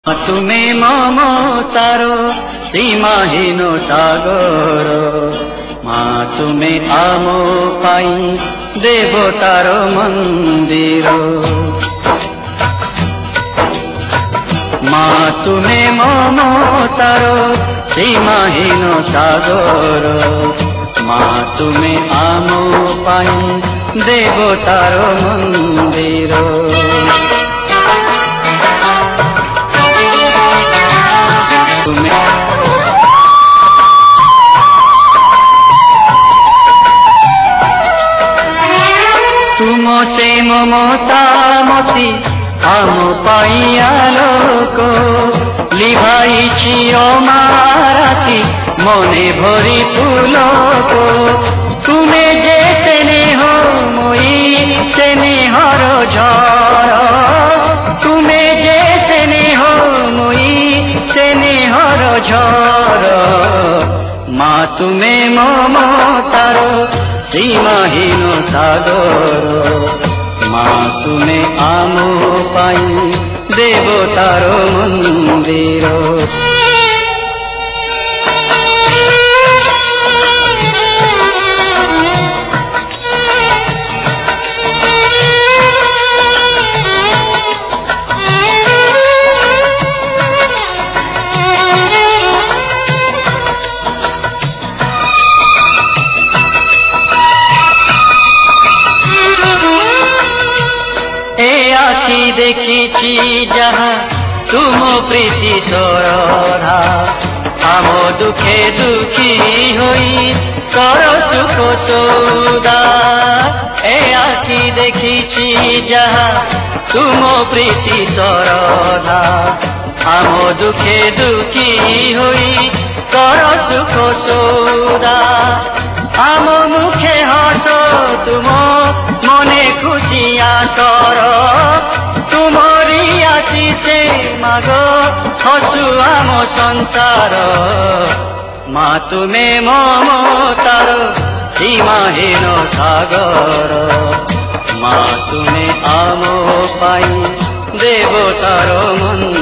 তুমি মমতার সীমাহীন সাগর, মা তুমি আম পাই দেবতার মন্দির। মা তুমি মমতার সীমাহীন সাগর, মা তুমি আম পাই দেবতার মন্দির। তুম সে মমতা মতি আম পাইয়া লোক, লিভাইছি অমারাতি মনে ভরি পুলক। তুমি যে স্নেহ মই স্নেহর ঝড়, তুমি যে স্নেহ মই স্নেহর ঝড়। মা তুমি মমতার সীমাহীন সাগর, মা তুমি আম পাই দেবতার মন্দির। আখি দেখিছি যাহা তুম প্রীতি সরধা, আম দুঃখে দুঃখী হই কর সুখ সৌদা। এ আখি দেখিছি যাহা তুম প্রীতি সরধা, আম দুঃখে দুঃখী হই কর সুখ সৌদা। আম মুখে হস তুম মনে খুশি আসর, তুমরি আসিছে মাগ হসু আম সংসার। মা তুমি মমতার সীমাহীন সাগর, মা তুমি আম পাই দেবতার মন্দির।